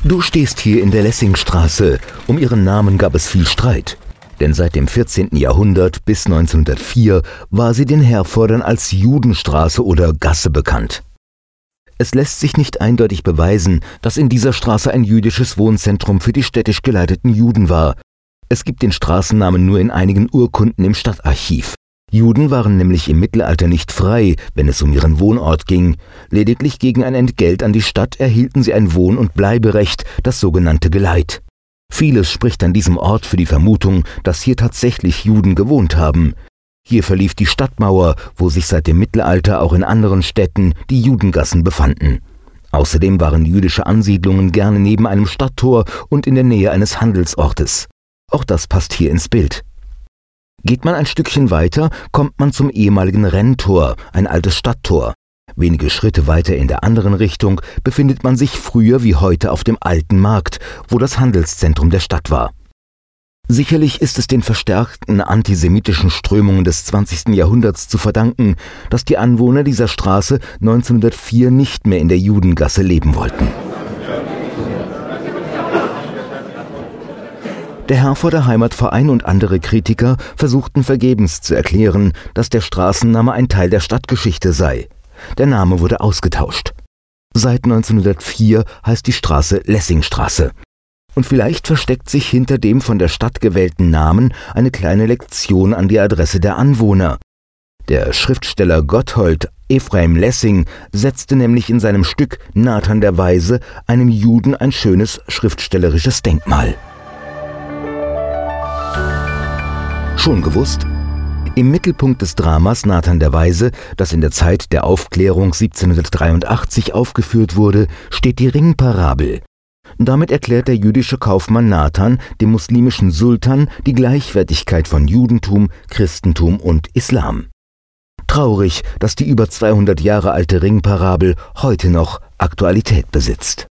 Du stehst hier in der Lessingstraße. Um ihren Namen gab es viel Streit. Denn seit dem 14. Jahrhundert bis 1904 war sie den Herforderern als Judenstraße oder Gasse bekannt. Es lässt sich nicht eindeutig beweisen, dass in dieser Straße ein jüdisches Wohnzentrum für die städtisch geleiteten Juden war. Es gibt den Straßennamen nur in einigen Urkunden im Stadtarchiv. Juden waren nämlich im Mittelalter nicht frei, wenn es um ihren Wohnort ging. Lediglich gegen ein Entgelt an die Stadt erhielten sie ein Wohn- und Bleiberecht, das sogenannte Geleit. Vieles spricht an diesem Ort für die Vermutung, dass hier tatsächlich Juden gewohnt haben. Hier verlief die Stadtmauer, wo sich seit dem Mittelalter auch in anderen Städten die Judengassen befanden. Außerdem waren jüdische Ansiedlungen gerne neben einem Stadttor und in der Nähe eines Handelsortes. Auch das passt hier ins Bild. Geht man ein Stückchen weiter, kommt man zum ehemaligen Renntor, ein altes Stadttor. Wenige Schritte weiter in der anderen Richtung befindet man sich früher wie heute auf dem alten Markt, wo das Handelszentrum der Stadt war. Sicherlich ist es den verstärkten antisemitischen Strömungen des 20. Jahrhunderts zu verdanken, dass die Anwohner dieser Straße 1904 nicht mehr in der Judengasse leben wollten. Der Herforder Heimatverein und andere Kritiker versuchten vergebens zu erklären, dass der Straßenname ein Teil der Stadtgeschichte sei. Der Name wurde ausgetauscht. Seit 1904 heißt die Straße Lessingstraße. Und vielleicht versteckt sich hinter dem von der Stadt gewählten Namen eine kleine Lektion an die Adresse der Anwohner. Der Schriftsteller Gotthold Ephraim Lessing setzte nämlich in seinem Stück Nathan der Weise einem Juden ein schönes schriftstellerisches Denkmal. Schon gewusst? Im Mittelpunkt des Dramas Nathan der Weise, das in der Zeit der Aufklärung 1783 aufgeführt wurde, steht die Ringparabel. Damit erklärt der jüdische Kaufmann Nathan dem muslimischen Sultan die Gleichwertigkeit von Judentum, Christentum und Islam. Traurig, dass die über 200 Jahre alte Ringparabel heute noch Aktualität besitzt.